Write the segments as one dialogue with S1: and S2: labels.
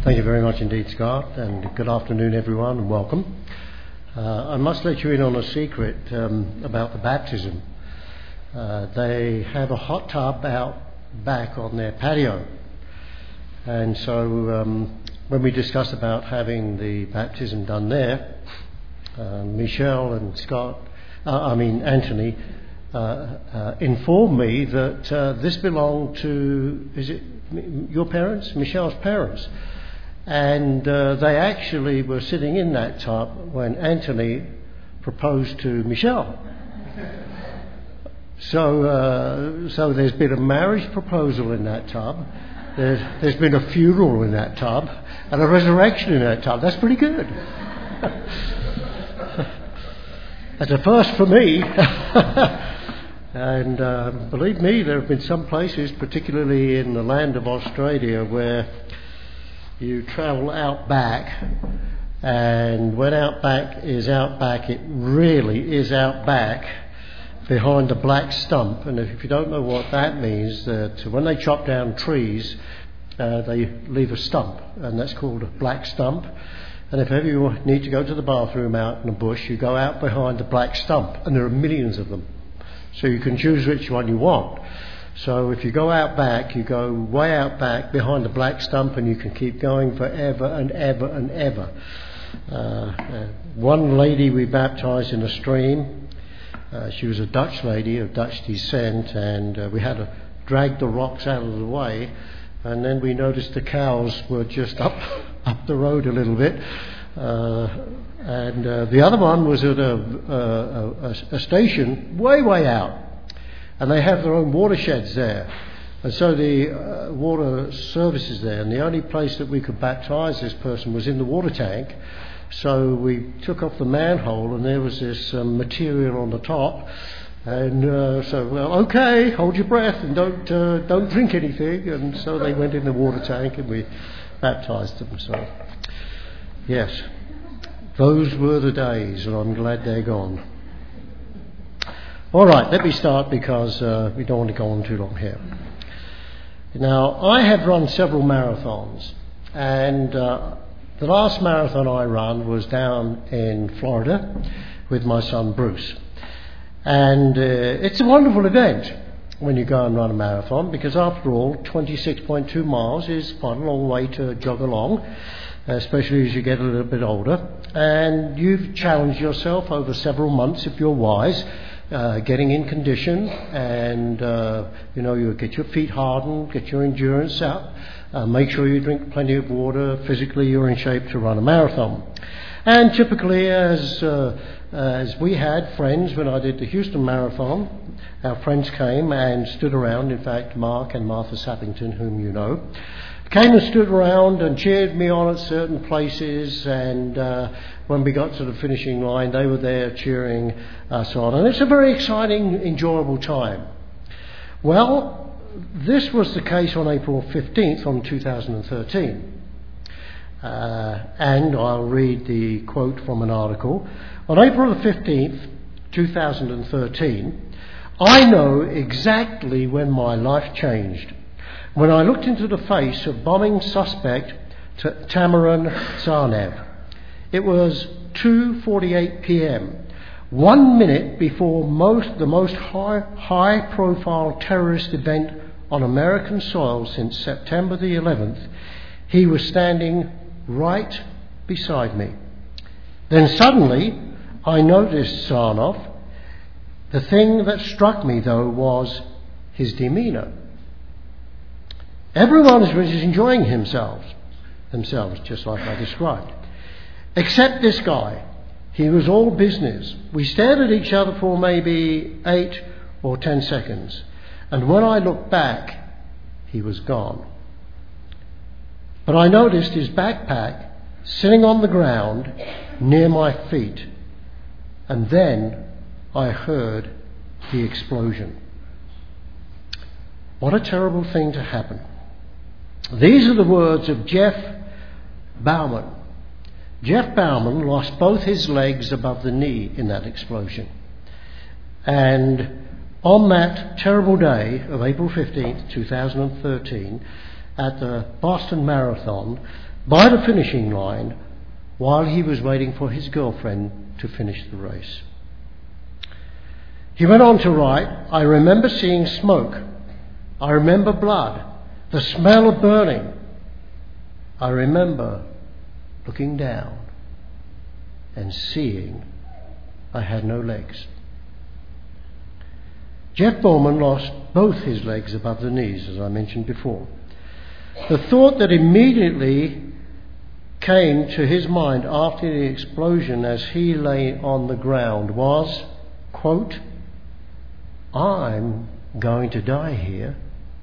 S1: Thank you very much indeed, Scott, and good afternoon, everyone, and welcome. I must let you in on a secret about the baptism. They have a hot tub out back on their patio, and so when we discussed about having the baptism done there, Michelle and Anthony informed me that this belonged to, is it your parents? Michelle's parents. And they actually were sitting in that tub when Anthony proposed to Michelle. So there's been a marriage proposal in that tub. There's been a funeral in that tub and a resurrection in that tub. That's pretty good. That's a first for me. And believe me, there have been some places, particularly in the land of Australia, where you travel out back, and when out back, it really is out back behind a black stump. And if you don't know what that means, that when they chop down trees, they leave a stump, and that's called a black stump. And if ever you need to go to the bathroom out in the bush, you go out behind the black stump, and there are millions of them. So you can choose which one you want. So if you go out back, you go way out back behind the black stump, and you can keep going forever and ever and ever. One lady we baptised in a stream. She was a Dutch lady of Dutch descent, and we had to drag the rocks out of the way. And then we noticed the cows were just up the road a little bit. And the other one was at a station way out. And they have their own watersheds there. And so the water service is there. And the only place that we could baptise this person was in the water tank. So we took off the manhole, and there was this material on the top. And okay, hold your breath and don't drink anything. And so they went in the water tank, and we baptised them. So, yes, those were the days, and I'm glad they're gone. All right, let me start because we don't want to go on too long here. Now, I have run several marathons, and the last marathon I ran was down in Florida with my son Bruce. And it's a wonderful event when you go and run a marathon, because after all, 26.2 miles is quite a long way to jog along, especially as you get a little bit older. And you've challenged yourself over several months, if you're wise, getting in condition, and you get your feet hardened, get your endurance up, make sure you drink plenty of water. Physically, you're in shape to run a marathon. And typically, as we had friends when I did the Houston Marathon, our friends came and stood around. In fact, Mark and Martha Sappington, whom you know, came and stood around and cheered me on at certain places, and when we got to the finishing line, they were there cheering us on. And it's a very exciting, enjoyable time. Well, this was the case on April 15th on 2013. And I'll read the quote from an article. On April the 15th, 2013, I know exactly when my life changed. When I looked into the face of bombing suspect Tamerlan Tsarnaev. It was 2:48 p.m., 1 minute before the most high-profile terrorist event on American soil since September the 11th. He was standing right beside me. Then suddenly I noticed Tsarnaev. The thing that struck me, though, was his demeanour. Everyone was enjoying themselves, just like I described. Except this guy. He was all business. We stared at each other for maybe 8 or 10 seconds. And when I looked back, he was gone. But I noticed his backpack sitting on the ground near my feet. And then I heard the explosion. What a terrible thing to happen. These are the words of Jeff Bauman. Jeff Bauman lost both his legs above the knee in that explosion. And on that terrible day of April 15th, 2013, at the Boston Marathon, by the finishing line while he was waiting for his girlfriend to finish the race. He went on to write, "I remember seeing smoke. I remember blood, the smell of burning. I remember looking down and seeing I had no legs." Jeff Bauman lost both his legs above the knees, as I mentioned before. The thought that immediately came to his mind after the explosion as he lay on the ground was, quote, "I'm going to die here."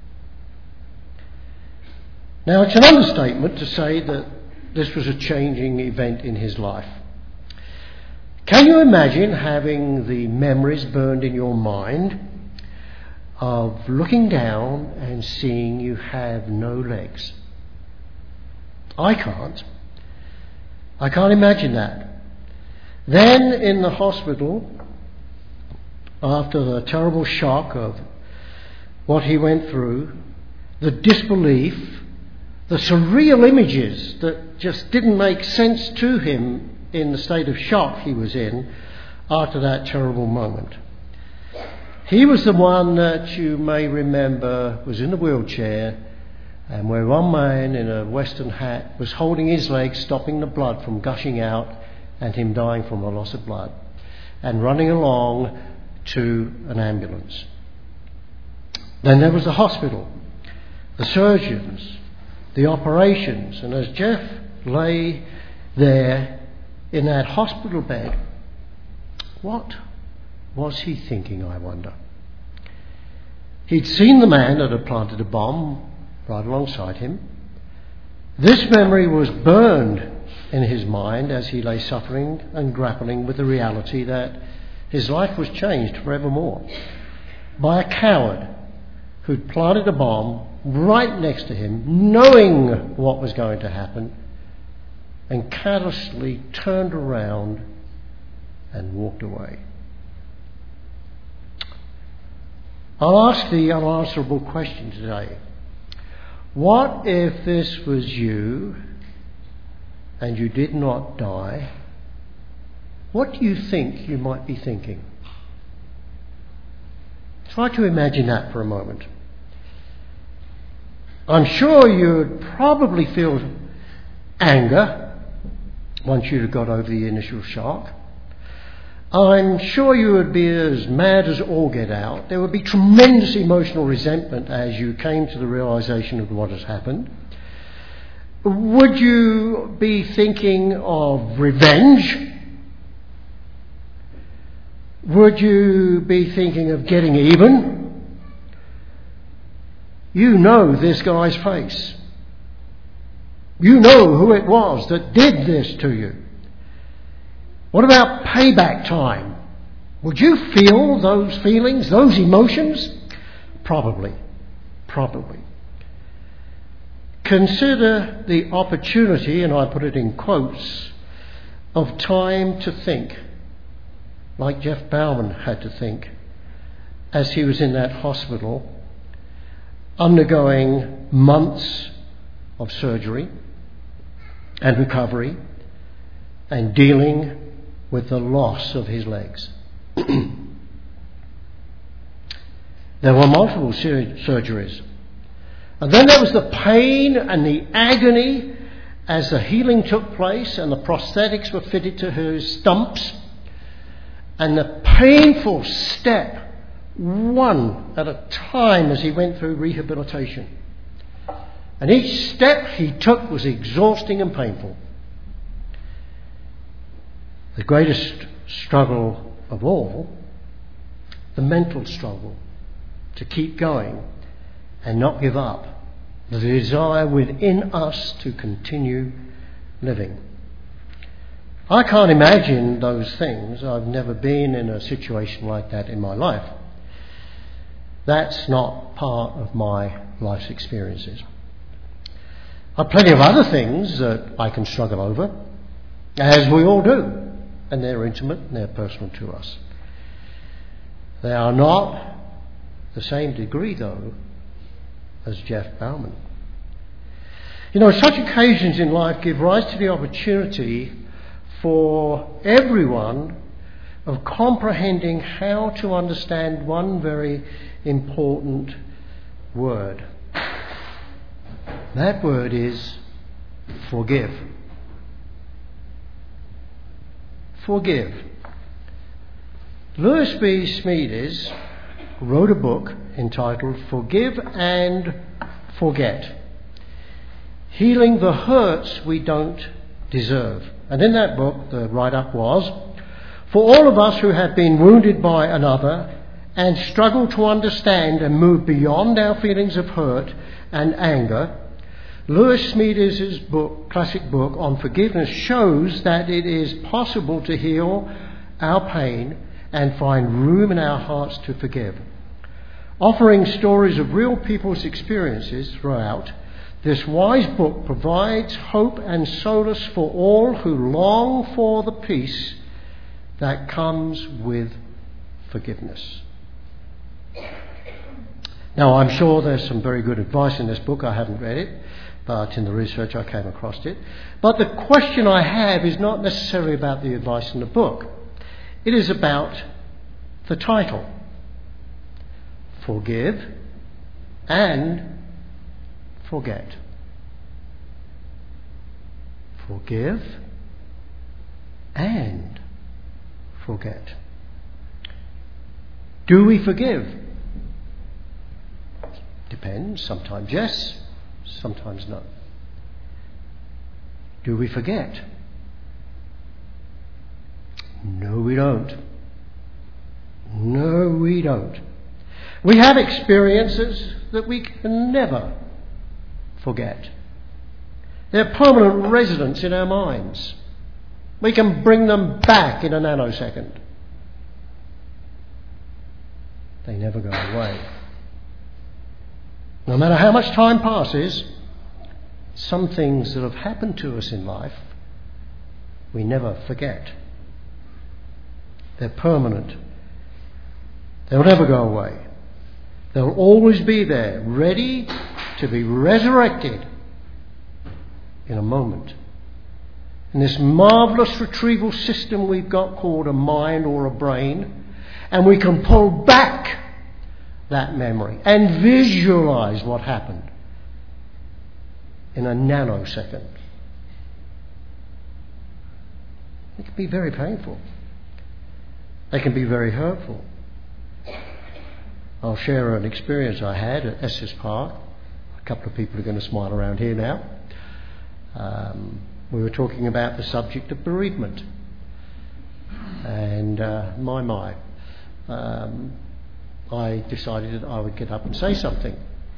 S1: Now, it's an understatement to say that this was a changing event in his life. Can you imagine having the memories burned in your mind of looking down and seeing you have no legs? I can't. I can't imagine that. Then in the hospital, after the terrible shock of what he went through, the disbelief, the surreal images that just didn't make sense to him in the state of shock he was in after that terrible moment. He was the one that you may remember was in the wheelchair, and where one man in a western hat was holding his leg, stopping the blood from gushing out and him dying from a loss of blood, and running along to an ambulance. Then there was the hospital, the surgeons, the operations, and as Jeff lay there in that hospital bed, what was he thinking, I wonder? He'd seen the man that had planted a bomb right alongside him. This memory was burned in his mind as he lay suffering and grappling with the reality that his life was changed forevermore by a coward who'd planted a bomb right next to him, knowing what was going to happen, and carelessly turned around and walked away. I'll ask the unanswerable question today. What if this was you and you did not die? What do you think you might be thinking? Try to imagine that for a moment. I'm sure you'd probably feel anger once you'd got over the initial shock. I'm sure you would be as mad as all get out. There would be tremendous emotional resentment as you came to the realisation of what has happened. Would you be thinking of revenge? Would you be thinking of getting even? You know this guy's face. You know who it was that did this to you. What about payback time? Would you feel those feelings, those emotions? Probably. Consider the opportunity, and I put it in quotes, of time to think, like Jeff Bauman had to think as he was in that hospital, undergoing months of surgery and recovery and dealing with the loss of his legs. There were multiple surgeries. And then there was the pain and the agony as the healing took place and the prosthetics were fitted to his stumps, and the painful step, one at a time, as he went through rehabilitation. And each step he took was exhausting and painful. The greatest struggle of all, the mental struggle to keep going and not give up, the desire within us to continue living. I can't imagine those things. I've never been in a situation like that in my life. That's not part of my life's experiences. I've plenty of other things that I can struggle over, as we all do. And they're intimate and they're personal to us. They are not the same degree, though, as Jeff Bauman. You know, such occasions in life give rise to the opportunity for everyone of comprehending how to understand one very important word. That word is forgive. Forgive. Lewis B. Smedes wrote a book entitled Forgive and Forget, Healing the Hurts We Don't Deserve. And in that book, the write-up was, for all of us who have been wounded by another and struggle to understand and move beyond our feelings of hurt and anger, Lewis Smedes' book, classic book on forgiveness shows that it is possible to heal our pain and find room in our hearts to forgive. Offering stories of real people's experiences throughout, this wise book provides hope and solace for all who long for the peace that comes with forgiveness. Now, I'm sure there's some very good advice in this book. I haven't read it, but in the research I came across it. But the question I have is not necessarily about the advice in the book. It is about the title. Forgive and forget. Forgive and forget. Do we forgive? Depends. Sometimes yes, sometimes no. Do we forget? No, we don't. No, we don't. We have experiences that we can never forget. They're permanent residents in our minds. We can bring them back in a nanosecond. They never go away. No matter how much time passes, some things that have happened to us in life, we never forget. They're permanent. They'll never go away. They'll always be there, ready to be resurrected in a moment. And this marvellous retrieval system we've got called a mind or a brain, and we can pull back that memory and visualize what happened in a nanosecond. It can be very painful. They can be very hurtful. I'll share an experience I had at Estes Park. A couple of people are going to smile around here now. We were talking about the subject of bereavement. And I decided that I would get up and say something.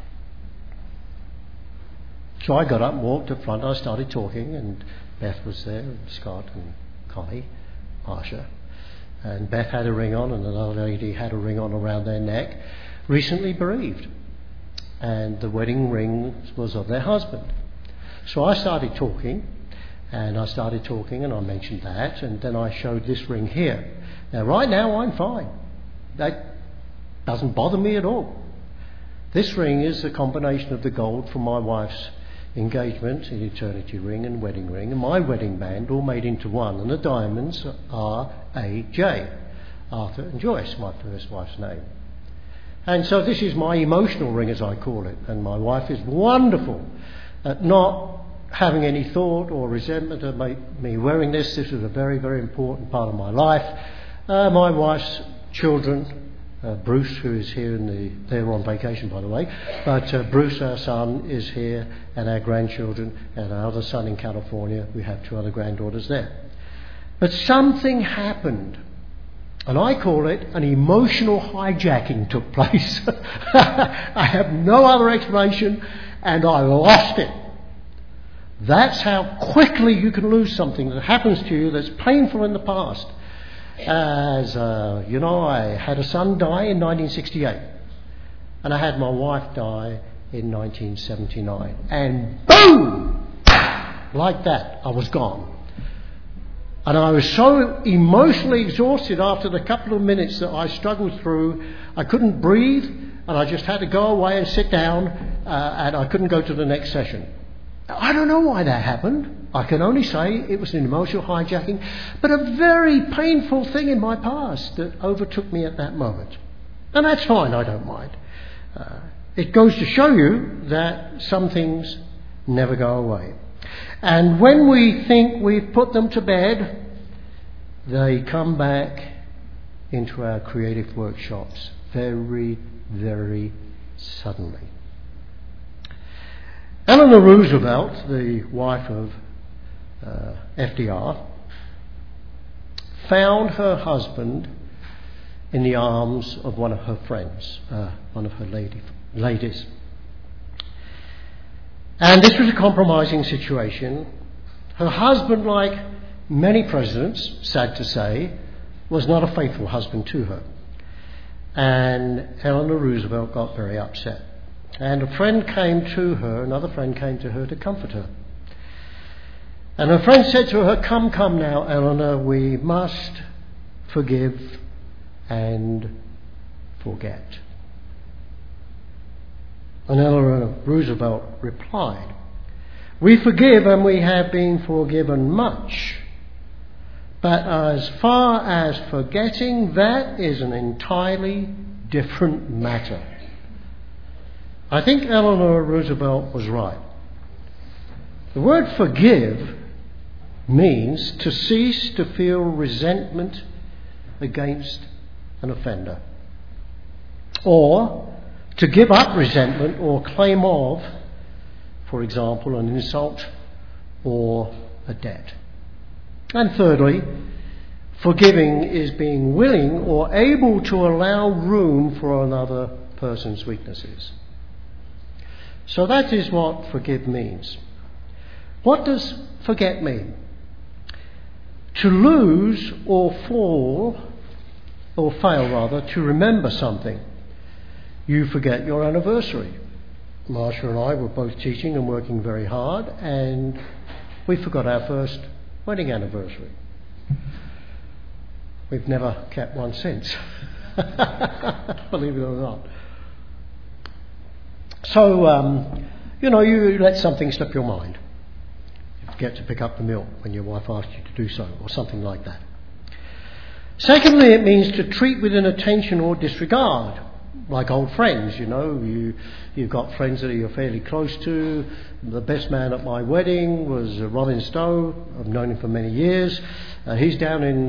S1: So I got up and walked up front. I started talking, and Beth was there, and Scott and Connie, Marsha. And Beth had a ring on, and another lady had a ring on around their neck, recently bereaved. And the wedding ring was of their husband. So I started talking, and I mentioned that, and then I showed this ring here. Now, right now, I'm fine. That doesn't bother me at all. This ring is a combination of the gold from my wife's engagement, an eternity ring and wedding ring, and my wedding band, all made into one, and the diamonds are A.J., Arthur and Joyce, my first wife's name. And so this is my emotional ring, as I call it, and my wife is wonderful at not having any thought or resentment of me wearing this. This is a very, very important part of my life. My wife's children, Bruce, who is here they're on vacation, by the way, but Bruce, our son, is here, and our grandchildren, and our other son in California. We have 2 other granddaughters there. But something happened, and I call it an emotional hijacking took place. I have no other explanation, and I lost it. That's how quickly you can lose something that happens to you that's painful in the past. As you know, I had a son die in 1968, and I had my wife die in 1979, and boom, like that, I was gone. And I was so emotionally exhausted after the couple of minutes that I struggled through. I couldn't breathe, and I just had to go away and sit down, and I couldn't go to the next session. I don't know why that happened. I can only say it was an emotional hijacking, but a very painful thing in my past that overtook me at that moment. And that's fine, I don't mind. It goes to show you that some things never go away. And when we think we've put them to bed, they come back into our creative workshops very, very suddenly. Eleanor Roosevelt, the wife of FDR, found her husband in the arms of one of her friends, one of her ladies. And this was a compromising situation. Her husband, like many presidents, sad to say, was not a faithful husband to her. And Eleanor Roosevelt got very upset. And another friend came to her to comfort her. And her friend said to her, come now, Eleanor, we must forgive and forget. And Eleanor Roosevelt replied, we forgive and we have been forgiven much. But as far as forgetting, that is an entirely different matter. I think Eleanor Roosevelt was right. The word forgive means to cease to feel resentment against an offender, or to give up resentment or claim of, for example, an insult or a debt. And thirdly, forgiving is being willing or able to allow room for another person's weaknesses. So that is what forgive means. What does forget mean? To lose or fail to remember something. You forget your anniversary. Marsha and I were both teaching and working very hard, and we forgot our first wedding anniversary. We've never kept one since, believe it or not. So, you let something slip your mind. You forget to pick up the milk when your wife asks you to do so, or something like that. Secondly, it means to treat with inattention or disregard, like old friends. You've got friends that you're fairly close to. The best man at my wedding was Robin Stowe. I've known him for many years. He's down in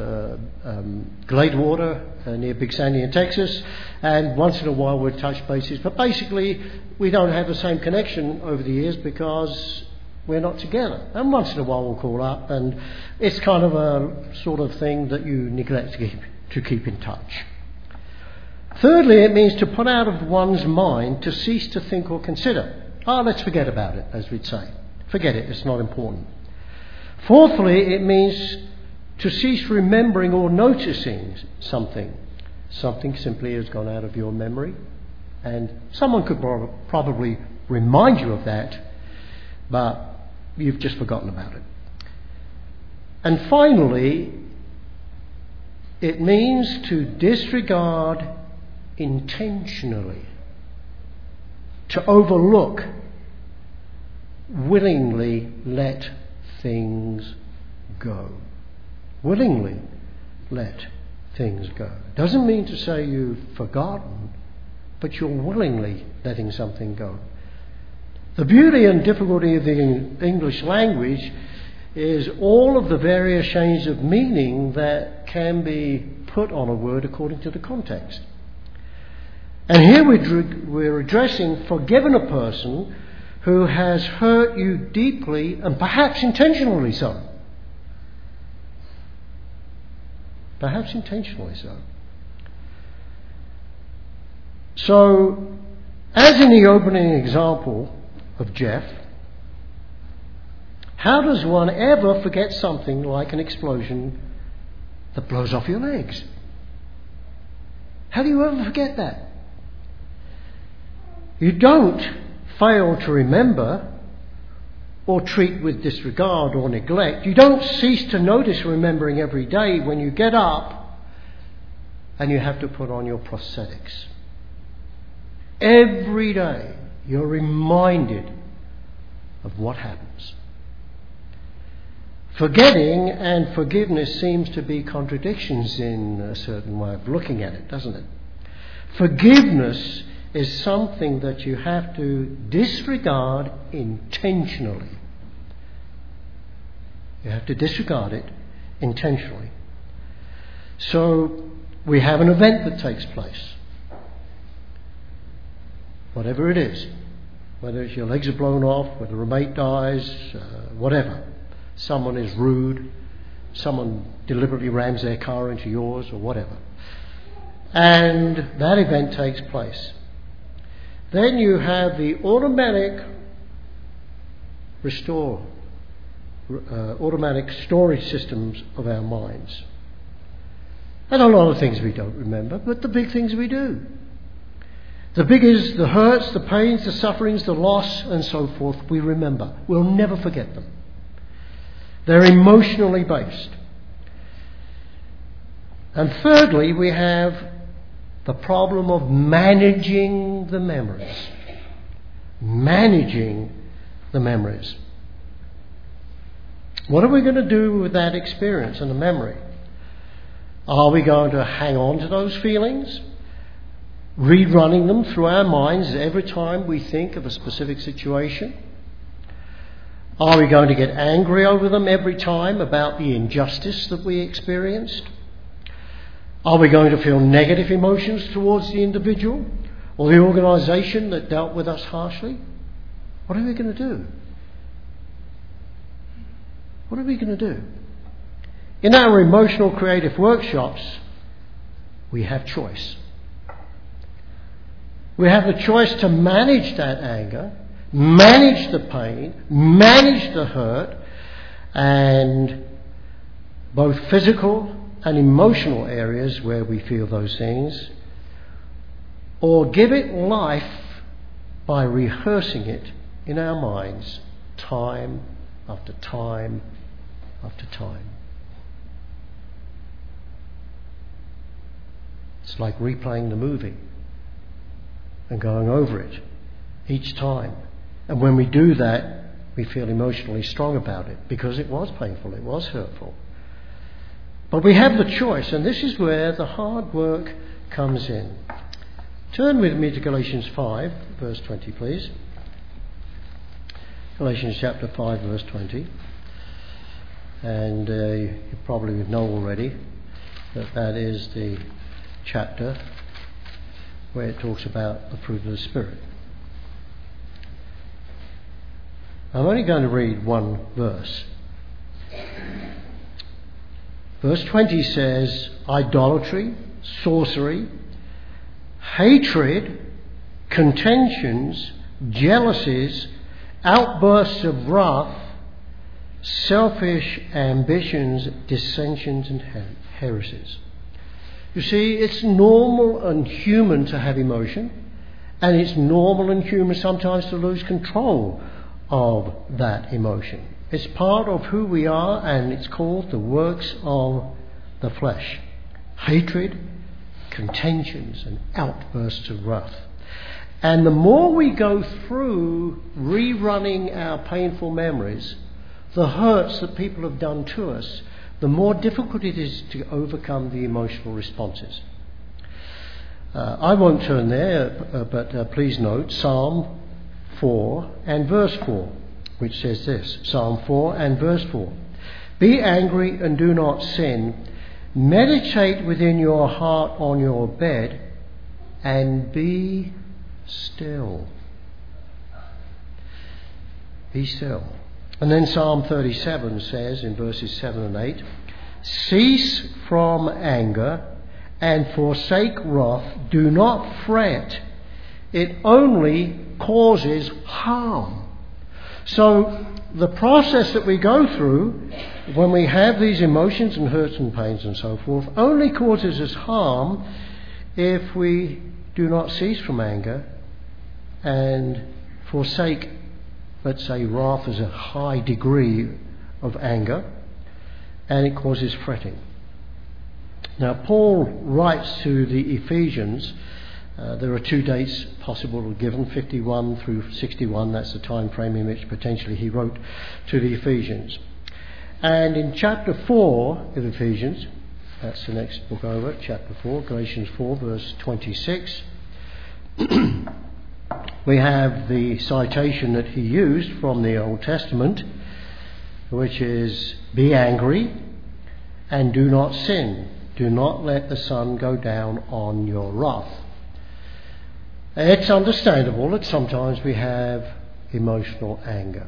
S1: Gladewater near Big Sandy in Texas, and once in a while we'll touch bases. But basically, we don't have the same connection over the years because we're not together. And once in a while we'll call up, and it's kind of a sort of thing that you neglect to keep in touch. Thirdly, it means to put out of one's mind, to cease to think or consider. Let's forget about it, as we'd say. Forget it, it's not important. Fourthly, it means to cease remembering or noticing something. Something simply has gone out of your memory, and someone could probably remind you of that, but you've just forgotten about it. And finally, it means to disregard intentionally, to overlook, willingly let things go. Willingly let things go. Doesn't mean to say you've forgotten, but you're willingly letting something go. The beauty and difficulty of the English language is all of the various shades of meaning that can be put on a word according to the context. And here we're addressing forgiving a person who has hurt you deeply and perhaps intentionally so. Perhaps intentionally so. So, as in the opening example of Jeff, how does one ever forget something like an explosion that blows off your legs? How do you ever forget that? You don't fail to remember or treat with disregard or neglect. You don't cease to notice remembering every day when you get up and you have to put on your prosthetics. Every day you're reminded of what happens. Forgetting and forgiveness seems to be contradictions in a certain way of looking at it, doesn't it? Forgiveness is something that you have to disregard intentionally. You have to disregard it intentionally. So we have an event that takes place. Whatever it is. Whether it's your legs are blown off, whether a mate dies, whatever. Someone is rude, someone deliberately rams their car into yours or whatever. And that event takes place. Then you have the automatic automatic storage systems of our minds. And a lot of things we don't remember, but the big things we do. The big is the hurts, the pains, the sufferings, the loss, and so forth, we remember. We'll never forget them. They're emotionally based. And thirdly, we have the problem of managing the memories. Managing the memories. What are we going to do with that experience and the memory? Are we going to hang on to those feelings? Rerunning them through our minds every time we think of a specific situation? Are we going to get angry over them every time about the injustice that we experienced? Are we going to feel negative emotions towards the individual or the organisation that dealt with us harshly? What are we going to do? What are we going to do? In our emotional creative workshops, we have choice. We have the choice to manage that anger, manage the pain, manage the hurt, and both physical and emotional areas where we feel those things, or give it life by rehearsing it in our minds time after time after time. It's like replaying the movie and going over it each time. And when we do that, we feel emotionally strong about it because it was painful, it was hurtful. But we have the choice, and this is where the hard work comes in. Turn with me to Galatians 5, verse 20, please. Galatians chapter 5, verse 20. And you probably know already that that is the chapter where it talks about the fruit of the Spirit. I'm only going to read one verse. Verse 20 says, idolatry, sorcery, hatred, contentions, jealousies, outbursts of wrath, selfish ambitions, dissensions and heresies. You see, it's normal and human to have emotion, and it's normal and human sometimes to lose control of that emotion. It's part of who we are, and it's called the works of the flesh. Hatred, contentions, and outbursts of wrath. And the more we go through rerunning our painful memories, the hurts that people have done to us, the more difficult it is to overcome the emotional responses. I won't turn there, but please note Psalm 4 and verse 4, which says this. Psalm 4 and verse 4. Be angry and do not sin. Meditate within your heart on your bed and be still. Be still. And then Psalm 37 says in verses 7 and 8, cease from anger and forsake wrath. Do not fret. It only causes harm. So the process that we go through when we have these emotions and hurts and pains and so forth only causes us harm if we do not cease from anger and forsake, let's say, wrath is a high degree of anger, and it causes fretting. Now, Paul writes to the Ephesians There are 2 dates possible given, 51 through 61. That's the time frame in which potentially he wrote to the Ephesians. And in chapter 4 of Ephesians, that's the next book over, chapter 4, Galatians 4, verse 26, we have the citation that he used from the Old Testament, which is, "Be angry and do not sin. Do not let the sun go down on your wrath." It's understandable that sometimes we have emotional anger.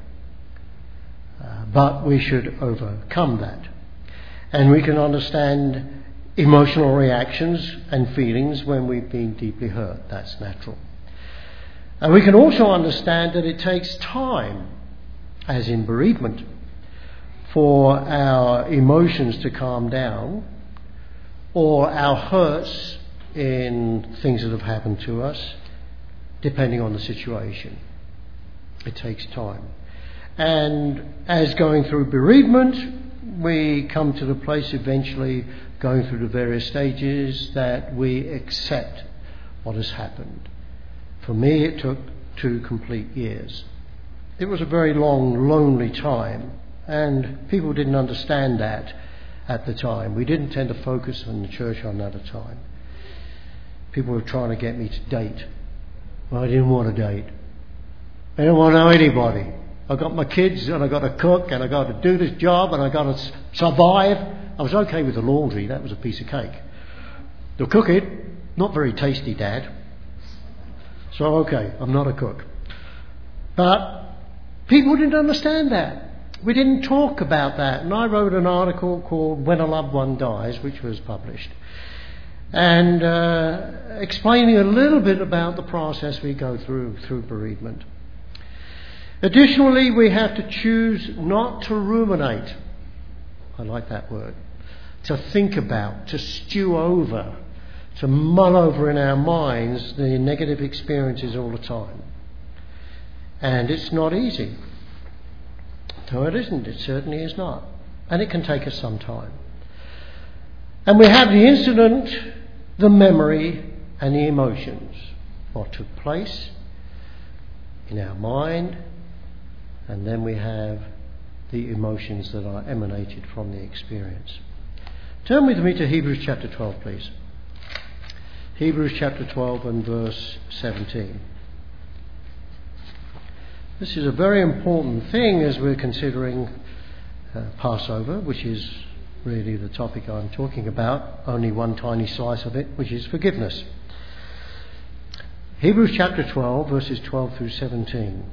S1: But we should overcome that. And we can understand emotional reactions and feelings when we've been deeply hurt. That's natural. And we can also understand that it takes time, as in bereavement, for our emotions to calm down, or our hurts in things that have happened to us, depending on the situation. It takes time. And as going through bereavement, we come to the place eventually, going through the various stages, that we accept what has happened. For me, it took 2 complete years. It was a very long, lonely time, and people didn't understand that at the time. We didn't tend to focus in the church on that at the time. People were trying to get me to date. Well, I didn't want to date. I didn't want to know anybody. I got my kids, and I got to cook, and I got to do this job, and I got to survive. I was okay with the laundry. That was a piece of cake. The cooking, not very tasty, Dad. So, okay, I'm not a cook. But people didn't understand that. We didn't talk about that. And I wrote an article called "When a Loved One Dies," which was published, and explaining a little bit about the process we go through bereavement. Additionally, we have to choose not to ruminate. I like that word. To think about, to stew over, to mull over in our minds the negative experiences all the time. And it's not easy. No, it isn't. It certainly is not. And it can take us some time. And we have the incident, the memory, and the emotions. What took place in our mind. And then we have the emotions that are emanated from the experience. Turn with me to Hebrews chapter 12, please. Hebrews chapter 12 and verse 17. This is a very important thing as we're considering Passover, which is really the topic I'm talking about, only one tiny slice of it, which is forgiveness. Hebrews chapter 12, verses 12 through 17.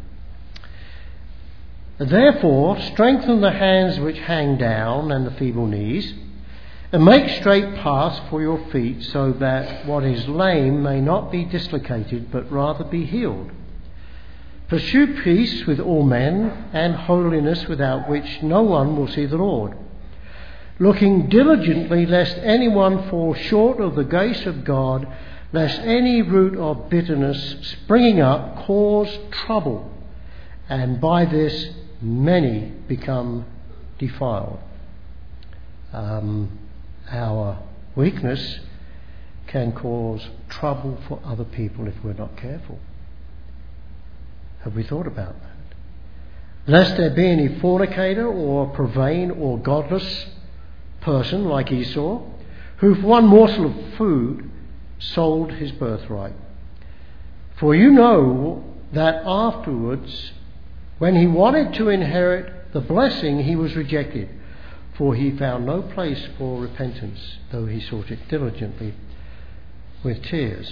S1: "Therefore, strengthen the hands which hang down and the feeble knees, and make straight paths for your feet, so that what is lame may not be dislocated, but rather be healed. Pursue peace with all men, and holiness, without which no one will see the Lord. Looking diligently lest anyone fall short of the grace of God, lest any root of bitterness springing up cause trouble, and by this many become defiled." Our weakness can cause trouble for other people if we're not careful. Have we thought about that? "Lest there be any fornicator or profane or godless person like Esau, who for one morsel of food sold his birthright. For you know that afterwards, when he wanted to inherit the blessing, he was rejected, for he found no place for repentance, though he sought it diligently with tears."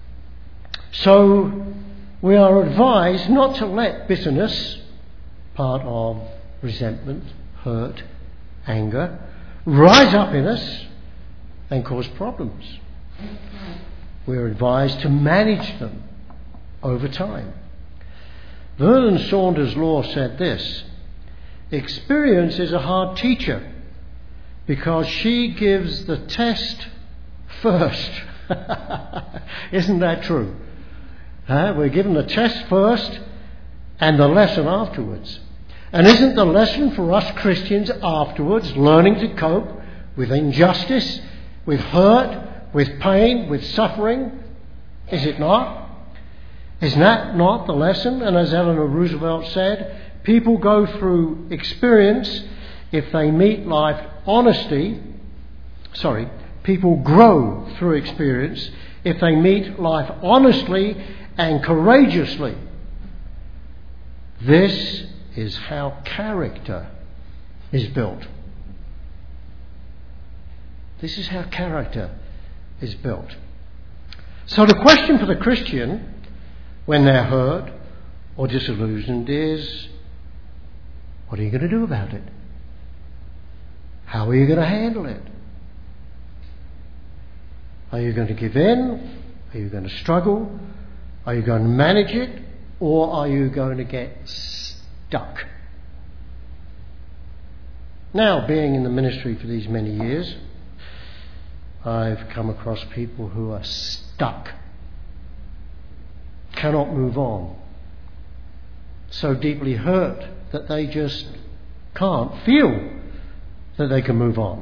S1: So we are advised not to let bitterness, part of resentment, hurt, anger, rise up in us and cause problems. We are advised to manage them over time. Vernon Saunders Law said this: "Experience is a hard teacher because she gives the test first." Isn't that true? We're given the test first and the lesson afterwards. And isn't the lesson for us Christians afterwards learning to cope with injustice, with hurt, with pain, with suffering, Is it not? Is that not the lesson? And as Eleanor Roosevelt said, people go through experience if they meet life people grow through experience if they meet life honestly and courageously. This is how character is built. This is how character is built. So the question for the Christian when they're hurt or disillusioned is, what are you going to do about it? How are you going to handle it? Are you going to give in? Are you going to struggle? Are you going to manage it? Or are you going to get stuck? Now, being in the ministry for these many years, I've come across people who are stuck, cannot move on, so deeply hurt that they just can't feel that they can move on.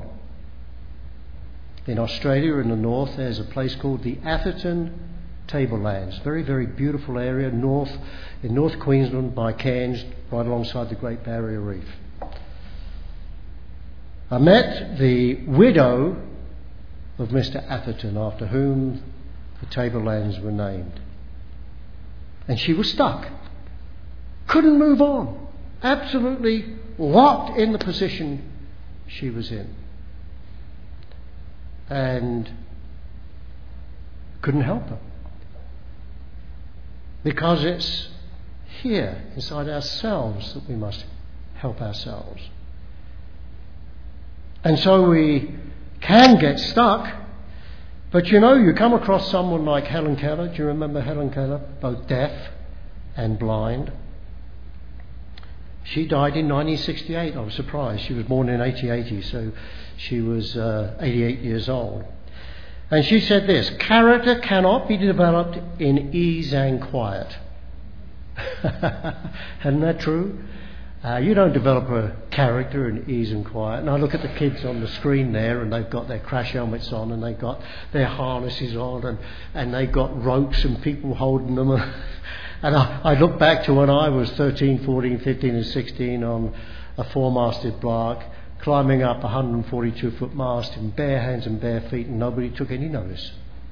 S1: In Australia, in the north, there's a place called the Atherton Tablelands. Very, very beautiful area in North Queensland by Cairns, right alongside the Great Barrier Reef. I met the widow of Mr. Atherton, after whom the Tablelands were named. And she was stuck. Couldn't move on. Absolutely locked in the position she was in. And couldn't help her. Because it's here, inside ourselves, that we must help ourselves. And so we can get stuck, but you come across someone like Helen Keller. Do you remember Helen Keller? Both deaf and blind. She died in 1968. I was surprised. She was born in 1880, so she was 88 years old. And she said this: character cannot be developed in ease and quiet. Isn't that true? You don't develop a character in ease and quiet. And I look at the kids on the screen there, and they've got their crash helmets on, and they've got their harnesses on, and they've got ropes and people holding them. And I look back to when I was 13, 14, 15 and 16 on a four-masted bark, climbing up a 142-foot mast in bare hands and bare feet, and nobody took any notice.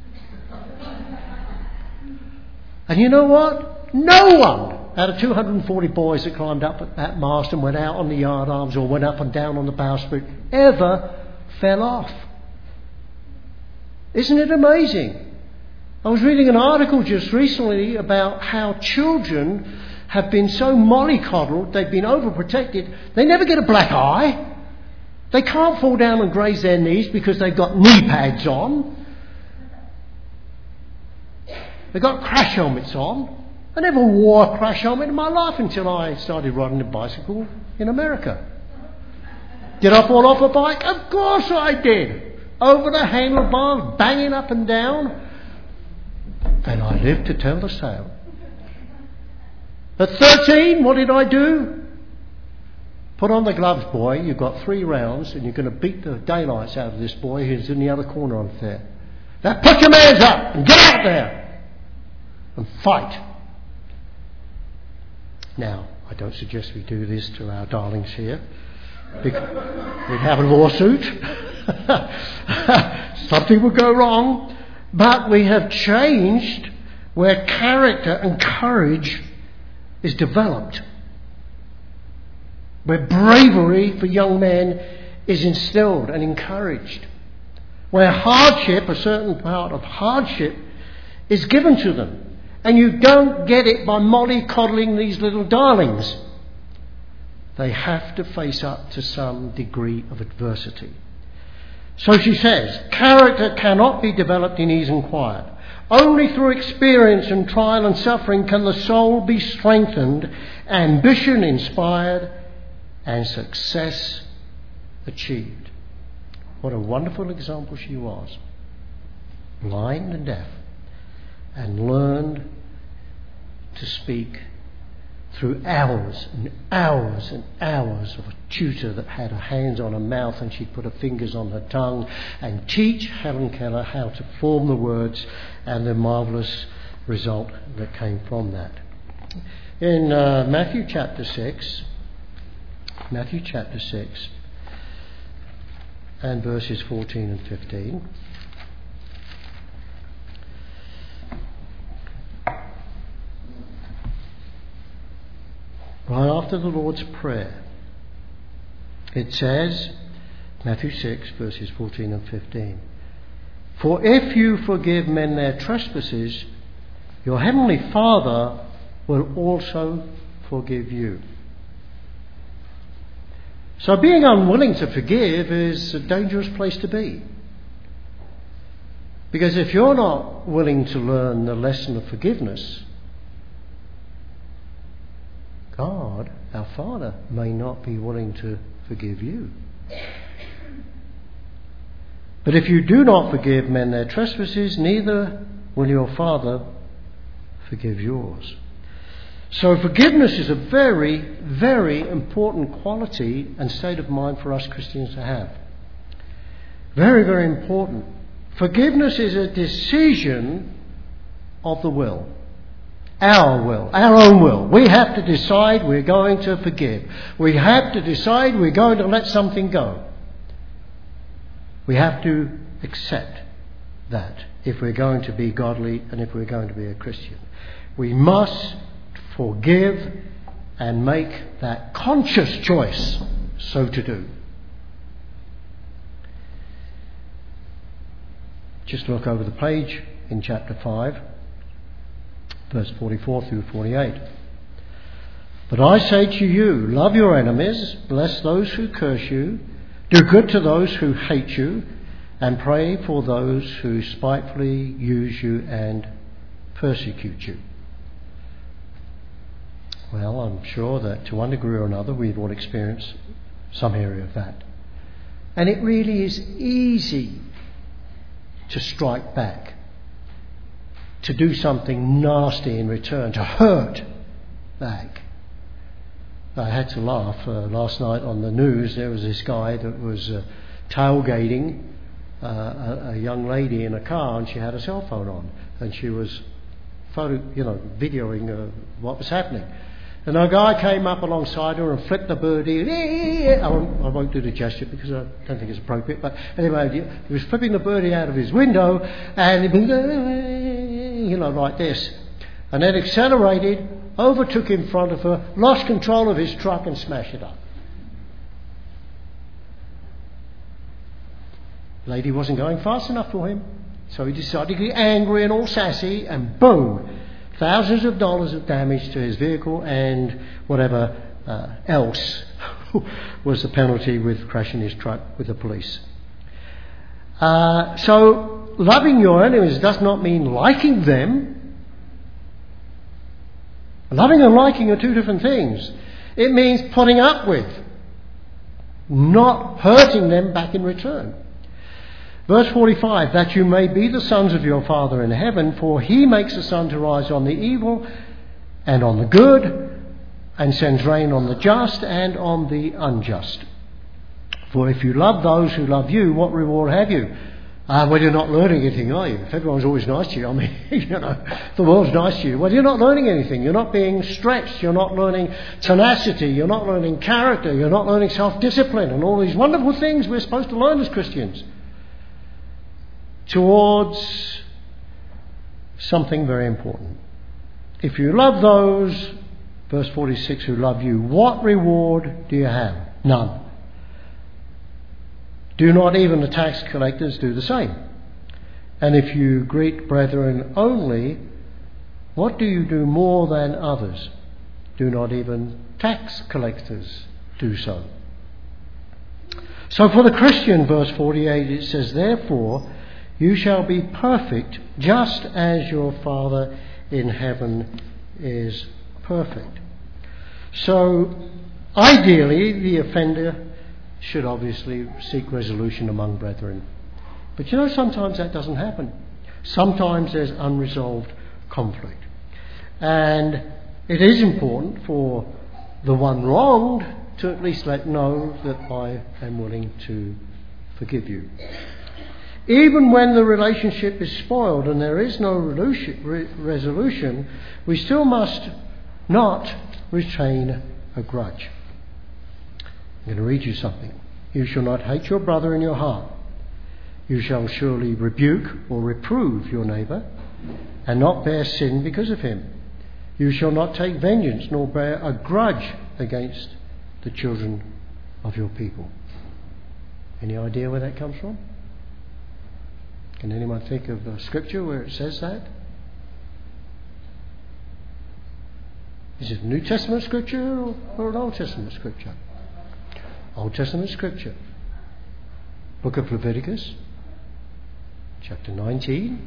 S1: And you know what? No one out of 240 boys that climbed up at that mast and went out on the yard arms or went up and down on the bowsprit ever fell off. Isn't it amazing? I was reading an article just recently about how children have been so mollycoddled, they've been overprotected, they never get a black eye. They can't fall down and graze their knees because they've got knee pads on. They've got crash helmets on. I never wore a crash helmet in my life until I started riding a bicycle in America. Did I fall off a bike? Of course I did. Over the handlebars, banging up and down. And I lived to tell the tale. At 13, what did I do? Put on the gloves, boy. You've got 3 rounds and you're going to beat the daylights out of this boy who's in the other corner on there. Now put your hands up and get out there and fight. Now, I don't suggest we do this to our darlings here. We'd have a lawsuit. Something would go wrong. But we have changed where character and courage is developed. Where bravery for young men is instilled and encouraged. Where hardship, a certain part of hardship, is given to them. And you don't get it by mollycoddling these little darlings. They have to face up to some degree of adversity. So she says, character cannot be developed in ease and quiet. Only through experience and trial and suffering can the soul be strengthened, ambition inspired, and success achieved. What a wonderful example she was. Blind and deaf, and learned to speak through hours and hours and hours of a tutor that had her hands on her mouth and she'd put her fingers on her tongue and teach Helen Keller how to form the words, and the marvellous result that came from that. In Matthew chapter 6 and verses 14 and 15, right after the Lord's Prayer, it says, Matthew 6 verses 14 and 15, "For if you forgive men their trespasses, your heavenly Father will also forgive you." So being unwilling to forgive is a dangerous place to be. Because if you're not willing to learn the lesson of forgiveness, God, our Father, may not be willing to forgive you. But if you do not forgive men their trespasses, neither will your Father forgive yours. So forgiveness is a very, very important quality and state of mind for us Christians to have. Very, very important. Forgiveness is a decision of the will. Our own will. We have to decide we're going to forgive. We have to decide we're going to let something go. We have to accept that if we're going to be godly and if we're going to be a Christian. We must forgive and make that conscious choice so to do. Just look over the page in chapter 5. Verse 44 through 48. "But I say to you, love your enemies, bless those who curse you, do good to those who hate you, and pray for those who spitefully use you and persecute you." Well, I'm sure that to one degree or another we've all experienced some area of that. And it really is easy to strike back, to do something nasty in return, to hurt back. I had to laugh. Last night on the news there was this guy that was tailgating a young lady in a car, and she had a cell phone on, and she was videoing what was happening. And a guy came up alongside her and flipped the birdie. I won't do the gesture because I don't think it's appropriate. But anyway, he was flipping the birdie out of his window, and like this. And then accelerated, overtook in front of her, lost control of his truck and smashed it up. Lady wasn't going fast enough for him. So he decided to get angry and all sassy, and boom! Thousands of dollars of damage to his vehicle and whatever else was the penalty with crashing his truck with the police. So loving your enemies does not mean liking them. Loving and liking are two different things. It means putting up with, not hurting them back in return. Verse 45, "That you may be the sons of your Father in heaven, for he makes the sun to rise on the evil and on the good, and sends rain on the just and on the unjust. For if you love those who love you, what reward have you?" Well, you're not learning anything, are you? If everyone's always nice to you, the world's nice to you. Well, you're not learning anything. You're not being stretched. You're not learning tenacity. You're not learning character. You're not learning self-discipline and all these wonderful things we're supposed to learn as Christians towards something very important. If you love those, verse 46, who love you, what reward do you have? None. Do not even the tax collectors do the same? And if you greet brethren only, what do you do more than others? Do not even tax collectors do so? So for the Christian, verse 48, it says, "Therefore you shall be perfect, just as your Father in heaven is perfect." So ideally the offender should obviously seek resolution among brethren. But sometimes that doesn't happen. Sometimes there's unresolved conflict. And it is important for the one wronged to at least know that I am willing to forgive you. Even when the relationship is spoiled and there is no resolution, we still must not retain a grudge. I'm going to read you something. You shall not hate your brother in your heart. You shall surely rebuke or reprove your neighbour, and not bear sin because of him. You shall not take vengeance, nor bear a grudge against the children of your people. Any idea where that comes from? Can anyone think of a scripture where it says that? Is it a New Testament scripture or an Old Testament scripture? Old Testament scripture. Book of Leviticus, chapter 19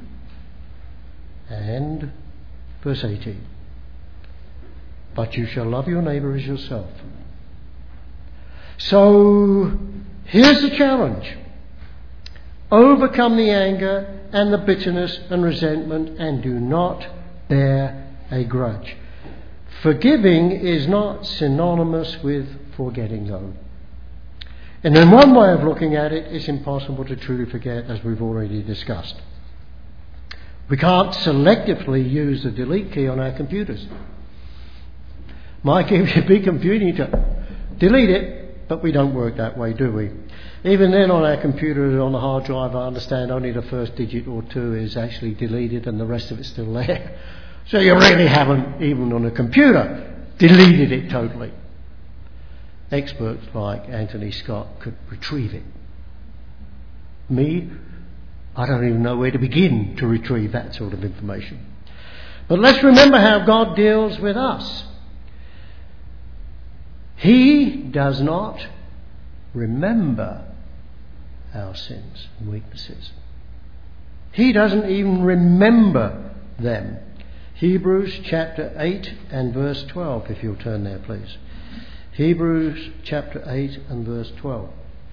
S1: and verse 18. But you shall love your neighbour as yourself. So here's the challenge. Overcome the anger and the bitterness and resentment, and do not bear a grudge. Forgiving is not synonymous with forgetting, though. And in one way of looking at it, it's impossible to truly forget, as we've already discussed. We can't selectively use the delete key on our computers. My big computer, you delete it, but we don't work that way, do we? Even then, on our computer, on the hard drive, I understand only the first digit or two is actually deleted and the rest of it's still there. So you really haven't, even on a computer, deleted it totally. Experts like Anthony Scott could retrieve it. Me, I don't even know where to begin to retrieve that sort of information. But let's remember how God deals with us. He does not remember our sins and weaknesses. He doesn't even remember them. Hebrews chapter 8 and verse 12, if you'll turn there, please. Hebrews chapter 8 and verse 12.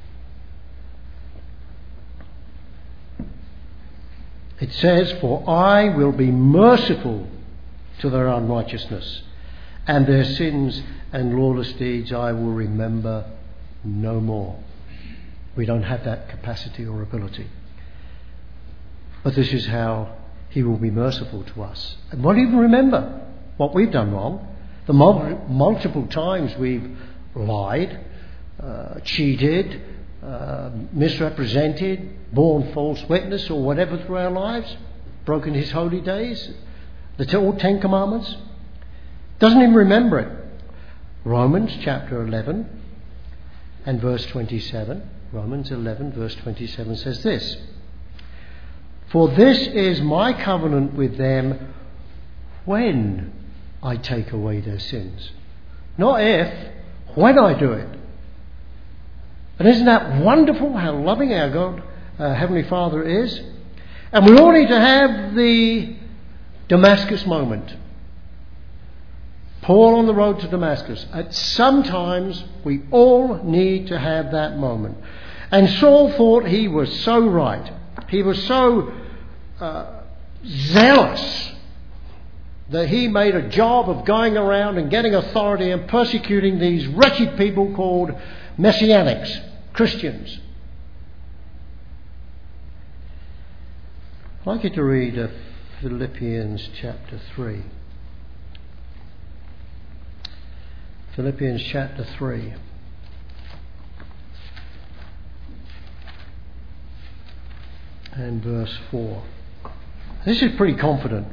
S1: It says, "For I will be merciful to their unrighteousness, and their sins and lawless deeds I will remember no more." We don't have that capacity or ability. But this is how He will be merciful to us. And won't even remember what we've done wrong. The multiple times we've lied, cheated, misrepresented, borne false witness or whatever through our lives, broken His holy days, all 10 commandments. Doesn't even remember it. Romans chapter 11 and verse 27. Romans 11 verse 27 says this: "For this is my covenant with them when I take away their sins." Not if, when I do it. And isn't that wonderful how loving our God, Heavenly Father is? And we all need to have the Damascus moment. Paul on the road to Damascus. Sometimes we all need to have that moment. And Saul thought he was so right. He was so zealous that he made a job of going around and getting authority and persecuting these wretched people called Messianics, Christians. I'd like you to read Philippians chapter 3. Philippians chapter 3. And verse 4. This is pretty confident.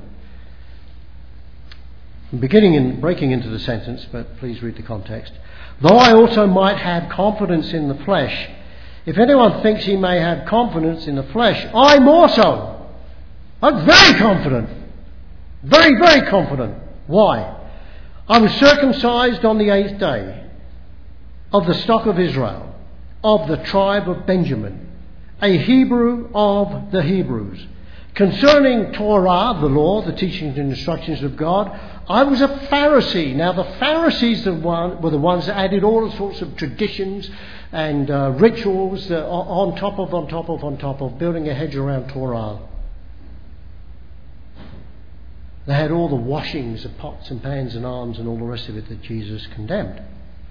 S1: I'm breaking into the sentence, but please read the context. "Though I also might have confidence in the flesh, if anyone thinks he may have confidence in the flesh, I more so." I'm very confident. Very, very confident. Why? "I was circumcised on the 8th day, of the stock of Israel, of the tribe of Benjamin, a Hebrew of the Hebrews. Concerning Torah, the law, the teachings and instructions of God, I was a Pharisee." Now the Pharisees were the ones that added all sorts of traditions and rituals on top of, building a hedge around Torah. They had all the washings of pots and pans and arms and all the rest of it that Jesus condemned.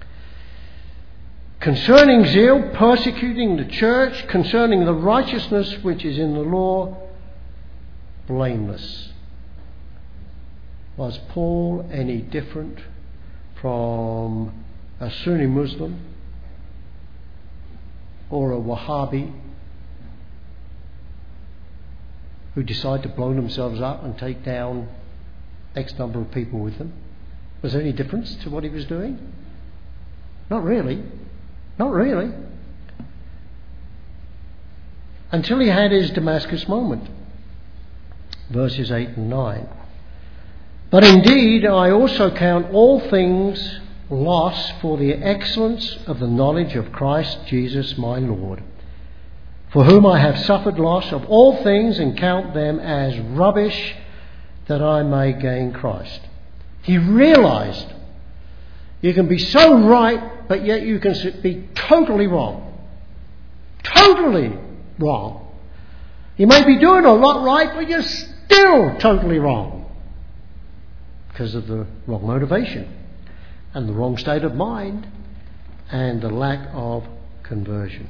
S1: Concerning zeal, persecuting the church. Concerning the righteousness which is in the law, blameless. Was Paul any different from a Sunni Muslim or a Wahhabi who decide to blow themselves up and take down X number of people with them? Was there any difference to what he was doing? Not really. Not really. Until he had his Damascus moment. Verses 8 and 9. But indeed I also count all things loss for the excellence of the knowledge of Christ Jesus my Lord, for whom I have suffered loss of all things and count them as rubbish, that I may gain Christ. He realised you can be so right, but yet you can be totally wrong. Totally wrong. You may be doing a lot right, but you're still totally wrong. Because of the wrong motivation and the wrong state of mind and the lack of conversion.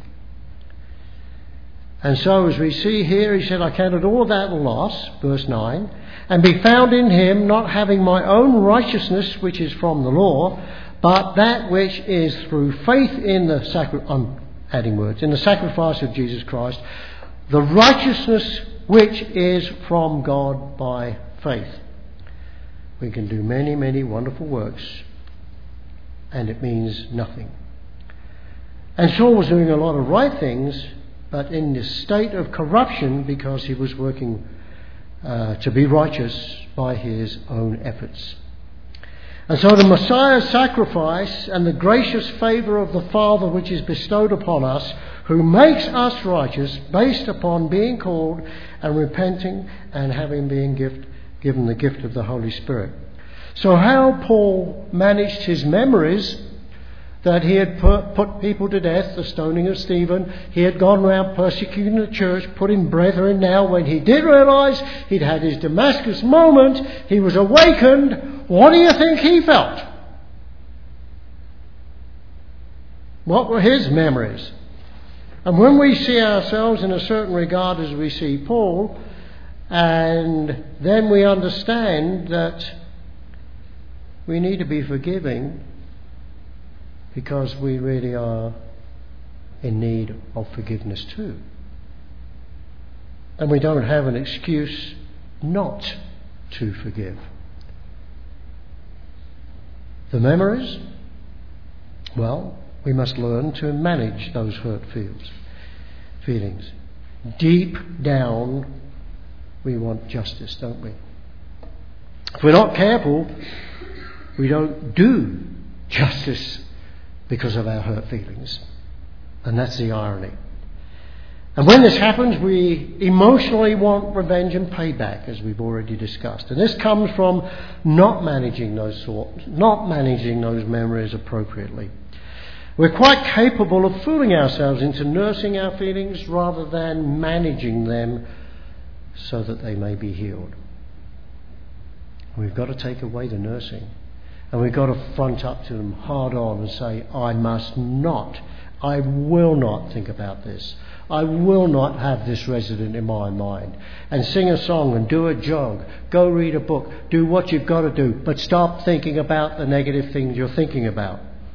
S1: And so as we see here, he said, I counted all that a loss, verse 9, and be found in him, not having my own righteousness which is from the law, but that which is through faith in the in the sacrifice of Jesus Christ, the righteousness which is from God by faith. We can do many, many wonderful works, and it means nothing. And Saul was doing a lot of right things, but in this state of corruption because he was working to be righteous by his own efforts. And so the Messiah's sacrifice and the gracious favour of the Father which is bestowed upon us, who makes us righteous based upon being called and repenting and having been given the gift of the Holy Spirit. So how Paul managed his memories that he had put people to death, the stoning of Stephen, he had gone around persecuting the church, putting brethren. Now when he did realise he'd had his Damascus moment, he was awakened, what do you think he felt? What were his memories? And when we see ourselves in a certain regard as we see Paul, and then we understand that we need to be forgiving because we really are in need of forgiveness too. And we don't have an excuse not to forgive. The memories? Well, we must learn to manage those hurt feelings. Deep down, we want justice, don't we? If we're not careful, we don't do justice because of our hurt feelings. And that's the irony. And when this happens, we emotionally want revenge and payback, as we've already discussed. And this comes from not managing those memories appropriately. We're quite capable of fooling ourselves into nursing our feelings rather than managing them so that they may be healed. We've got to take away the nursing. And we've got to front up to them hard on and say, I will not think about this. I will not have this resident in my mind. And sing a song and do a jog. Go read a book. Do what you've got to do. But stop thinking about the negative things you're thinking about.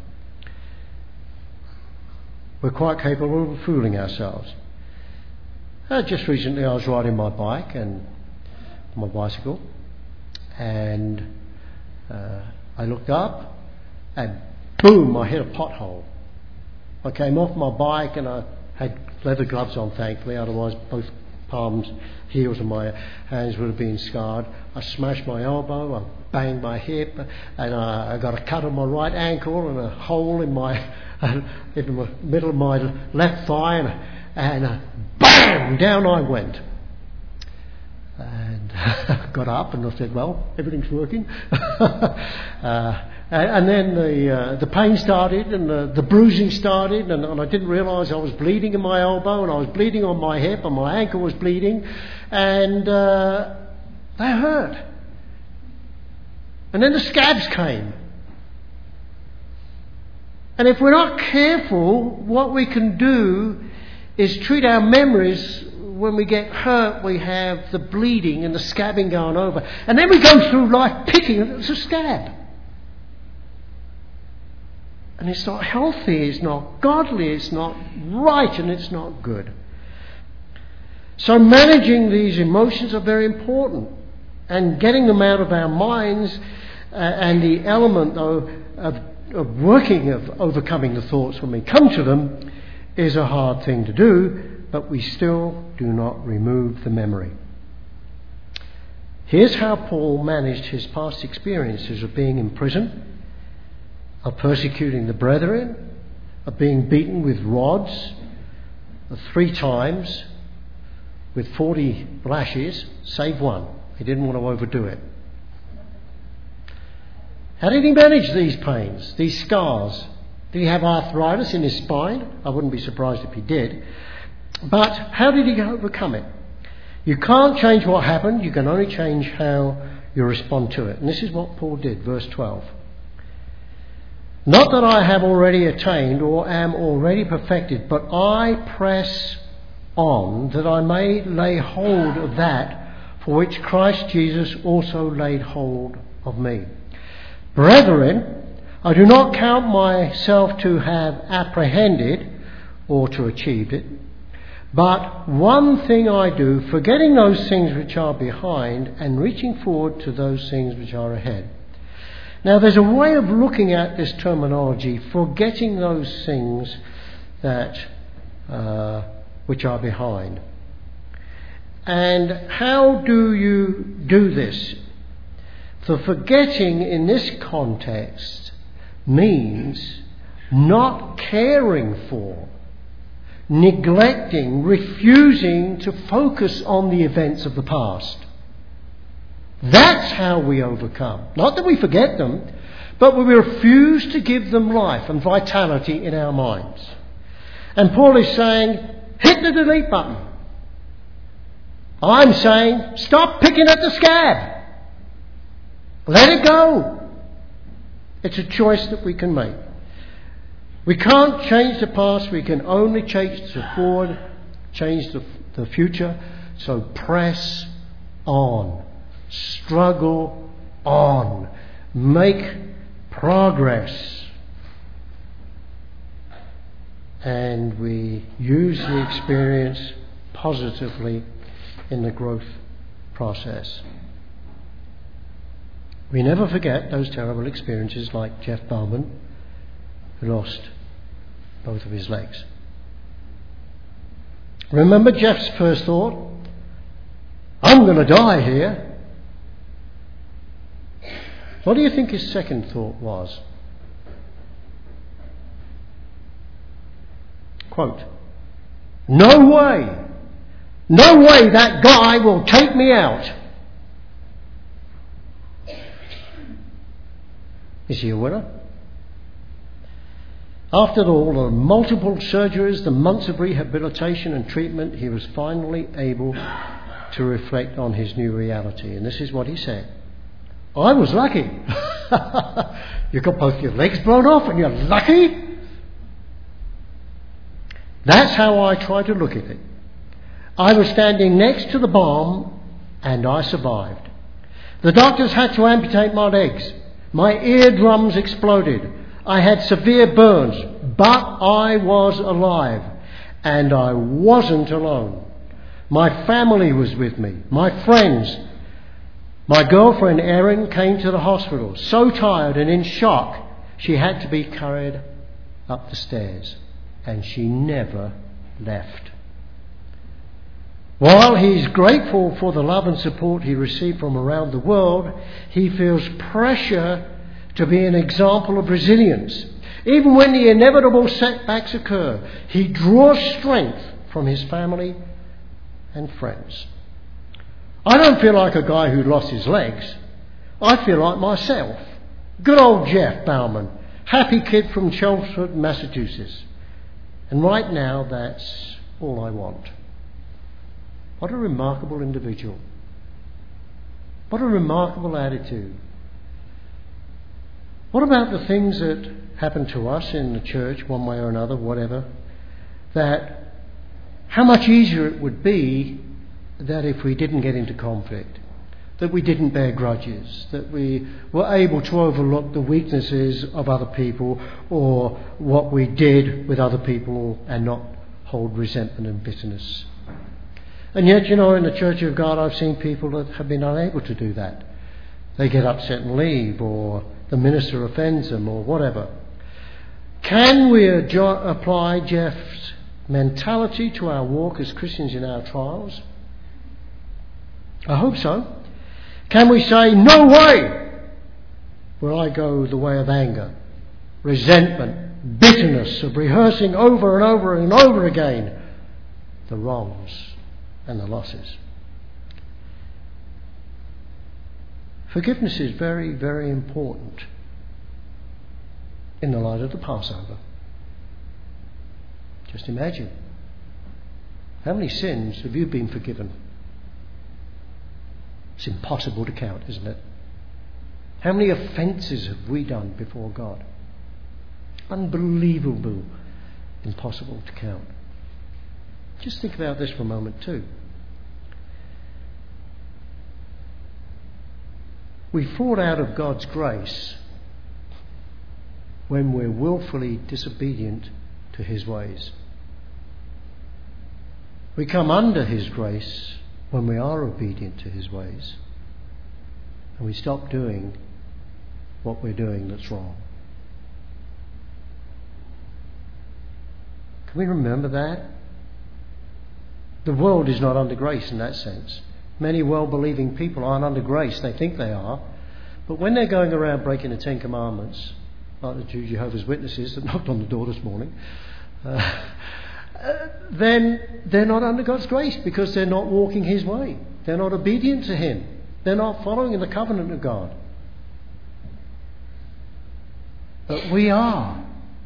S1: We're quite capable of fooling ourselves. Just recently I was riding my bicycle, and I looked up and boom, I hit a pothole. I came off my bike and I had leather gloves on, thankfully, otherwise both palms, heels and my hands would have been scarred. I smashed my elbow, I banged my hip, and I got a cut on my right ankle and a hole in the middle of my left thigh, and bam, down I went. And got up and I said, well, everything's working. And then the pain started and the bruising started, and I didn't realise I was bleeding in my elbow, and I was bleeding on my hip, and my ankle was bleeding, and that hurt. And then the scabs came. And if we're not careful, what we can do is treat our memories. When we get hurt, we have the bleeding and the scabbing going over. And then we go through life picking it as a scab. And it's not healthy, it's not godly, it's not right, and it's not good. So managing these emotions are very important. And getting them out of our minds and the element, though, of working, of overcoming the thoughts when we come to them is a hard thing to do, but we still do not remove the memory. Here's how Paul managed his past experiences of being in prison, of persecuting the brethren, of being beaten with rods 3 times with 40 lashes, save one. He didn't want to overdo it. How did he manage these pains, these scars? Did he have arthritis in his spine? I wouldn't be surprised if he did. But how did he overcome it? You can't change what happened, you can only change how you respond to it. And this is what Paul did, verse 12. Not that I have already attained or am already perfected, but I press on that I may lay hold of that for which Christ Jesus also laid hold of me. Brethren, I do not count myself to have apprehended or to achieve it, but one thing I do, forgetting those things which are behind and reaching forward to those things which are ahead. Now there's a way of looking at this terminology, forgetting those things that which are behind. And how do you do this? The forgetting in this context means not caring for, neglecting, refusing to focus on the events of the past. That's how we overcome. Not that we forget them, but we refuse to give them life and vitality in our minds. And Paul is saying, hit the delete button. I'm saying, stop picking at the scab. Let it go. It's a choice that we can make. We can't change the past, we can only change the forward, change the future. So press on. Struggle on. Make progress. And we use the experience positively in the growth process. We never forget those terrible experiences like Jeff Bauman, who lost both of his legs. Remember Jeff's first thought? I'm going to die here. What do you think his second thought was? Quote, no way that guy will take me out. Is he a winner? After all the multiple surgeries, the months of rehabilitation and treatment, he was finally able to reflect on his new reality. And this is what he said. I was lucky. You got both your legs blown off and you're lucky? That's how I try to look at it. I was standing next to the bomb and I survived. The doctors had to amputate my legs. My eardrums exploded. I had severe burns, but I was alive. And I wasn't alone. My family was with me, my friends. My girlfriend Erin came to the hospital, so tired and in shock, she had to be carried up the stairs. And she never left. While he's grateful for the love and support he received from around the world, he feels pressure to be an example of resilience. Even when the inevitable setbacks occur, he draws strength from his family and friends. I don't feel like a guy who lost his legs. I feel like myself. Good old Jeff Bauman, happy kid from Chelmsford, Massachusetts. And right now, that's all I want. What a remarkable individual. What a remarkable attitude. What about the things that happen to us in the church, one way or another, whatever, that how much easier it would be that if we didn't get into conflict, that we didn't bear grudges, that we were able to overlook the weaknesses of other people or what we did with other people and not hold resentment and bitterness. And yet, in the Church of God, I've seen people that have been unable to do that. They get upset and leave, or the minister offends them, or whatever. Can we apply Jeff's mentality to our walk as Christians in our trials? I hope so. Can we say, no way will I go the way of anger, resentment, bitterness, of rehearsing over and over and over again the wrongs and the losses? Forgiveness is very, very important in the light of the Passover. Just imagine. How many sins have you been forgiven? It's impossible to count, isn't it? How many offences have we done before God? Unbelievable, impossible to count. Just think about this for a moment too. We fall out of God's grace when we're willfully disobedient to His ways. We come under His grace when we are obedient to His ways, and we stop doing what we're doing that's wrong. Can we remember that? The world is not under grace in that sense. Many well-believing people aren't under grace. They think they are. But when they're going around breaking the Ten Commandments, like the two Jehovah's Witnesses that knocked on the door this morning, then they're not under God's grace because they're not walking His way. They're not obedient to Him. They're not following the covenant of God. But we are.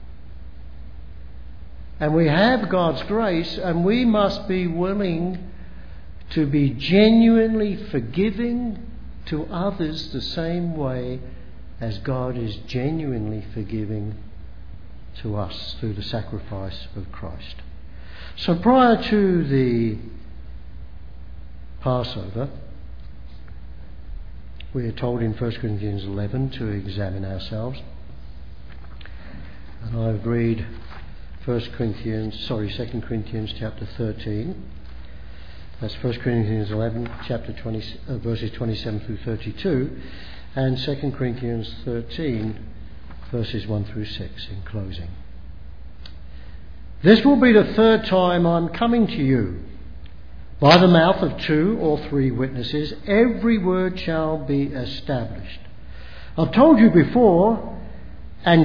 S1: And we have God's grace, and we must be willing to be genuinely forgiving to others the same way as God is genuinely forgiving to us through the sacrifice of Christ. So prior to the Passover, we are told in 1 Corinthians 11 to examine ourselves. And I've read 2 Corinthians chapter 13. That's 1 Corinthians 11, chapter 20, verses 27 through 32, and 2 Corinthians 13, verses 1 through 6 in closing. This will be the third time I'm coming to you. By the mouth of 2 or 3 witnesses, every word shall be established. I've told you before, and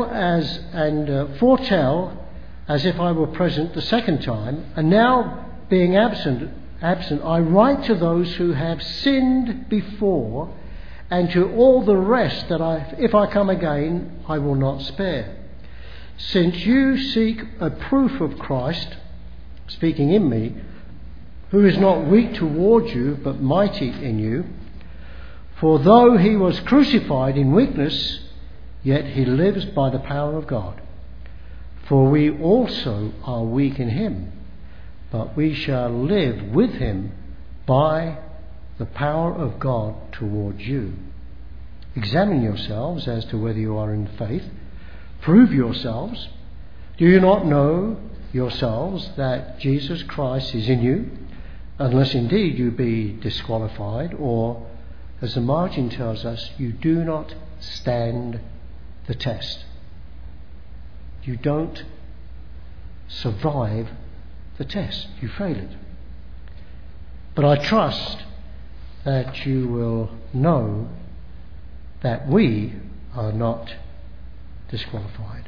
S1: foretell as if I were present the second time, and now being absent, I write to those who have sinned before, and to all the rest that if I come again, I will not spare. Since you seek a proof of Christ, speaking in me, who is not weak towards you, but mighty in you, for though he was crucified in weakness, yet he lives by the power of God. For we also are weak in him, but we shall live with him by the power of God towards you. Examine yourselves as to whether you are in faith. Prove yourselves. Do you not know yourselves that Jesus Christ is in you, unless indeed you be disqualified, or, as the margin tells us, you do not stand the test. You don't survive the test. You fail it. But I trust that you will know that we are not disqualified.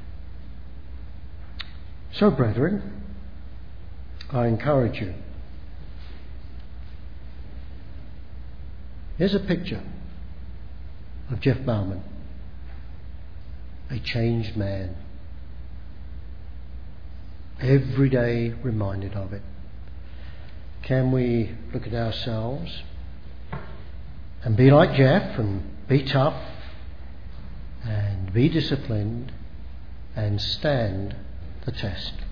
S1: So, brethren, I encourage you. Here's a picture of Jeff Bauman, a changed man. Every day reminded of it. Can we look at ourselves and be like Jeff and be tough and be disciplined and stand the test.